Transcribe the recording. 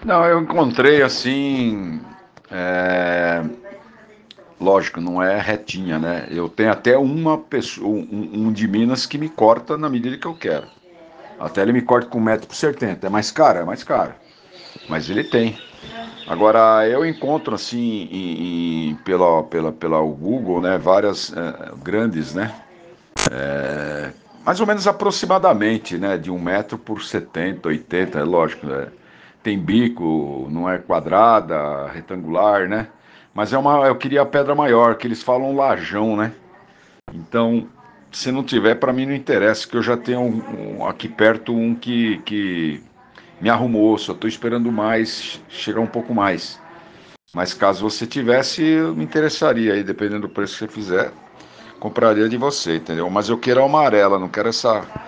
Não, eu encontrei assim. é, Lógico, não é retinha, né? Eu tenho até uma pessoa, um de Minas que me corta na medida que eu quero. Até ele me corta com 1,70 m. É mais caro, é mais caro. Mas ele tem. Agora, eu encontro assim, pela o Google, né? Várias grandes, né? Mais ou menos aproximadamente, né? De 1 m por 70, 80, é lógico. Tem bico, não é quadrada, retangular, né? Mas eu queria a pedra maior, que eles falam lajão, né? Então, se não tiver, para mim não interessa, que eu já tenho aqui perto um que me arrumou, só estou esperando mais, chegar um pouco mais. Mas caso você tivesse, eu me interessaria aí, dependendo do preço que você fizer, compraria de você, entendeu? Mas eu quero a amarela, não quero essa